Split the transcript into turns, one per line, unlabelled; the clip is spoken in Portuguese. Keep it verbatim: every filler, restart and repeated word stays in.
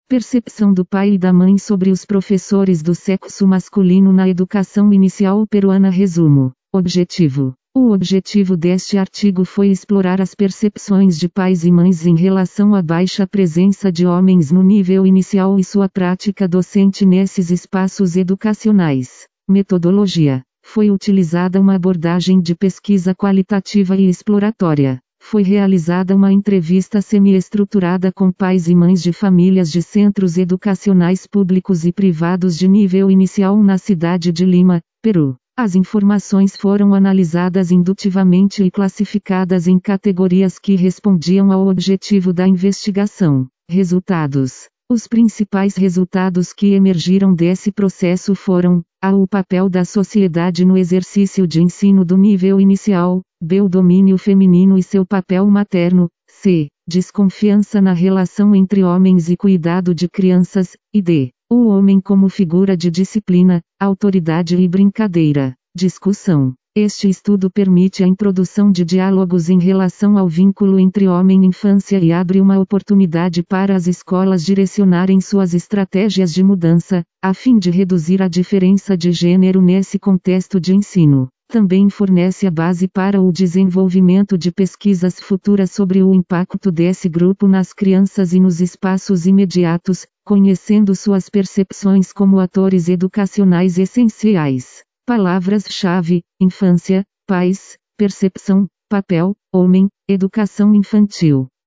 Percepção do pai e da mãe sobre os professores do sexo masculino na educação inicial peruana. Resumo. Objetivo. O objetivo deste artigo foi explorar as percepções de pais e mães em relação à baixa presença de homens no nível inicial e sua prática docente nesses espaços educacionais. Metodologia. Foi utilizada uma abordagem de pesquisa qualitativa e exploratória. Foi realizada uma entrevista semi-estruturada com pais e mães de famílias de centros educacionais públicos e privados de nível inicial na cidade de Lima, Peru. As informações foram analisadas indutivamente e classificadas em categorias que respondiam ao objetivo da investigação. Resultados. Os principais resultados que emergiram desse processo foram: A. O papel da sociedade no exercício de ensino do nível inicial. B. O domínio feminino e seu papel materno. C. Desconfiança na relação entre homens e cuidado de crianças. E D. O homem como figura de disciplina, autoridade e brincadeira. Discussão. Este estudo permite a introdução de diálogos em relação ao vínculo entre homem e infância e abre uma oportunidade para as escolas direcionarem suas estratégias de mudança, a fim de reduzir a diferença de gênero nesse contexto de ensino. Também fornece a base para o desenvolvimento de pesquisas futuras sobre o impacto desse grupo nas crianças e nos espaços imediatos, conhecendo suas percepções como atores educacionais essenciais. Palavras-chave: infância, pais, percepção, papel, homem, educação infantil.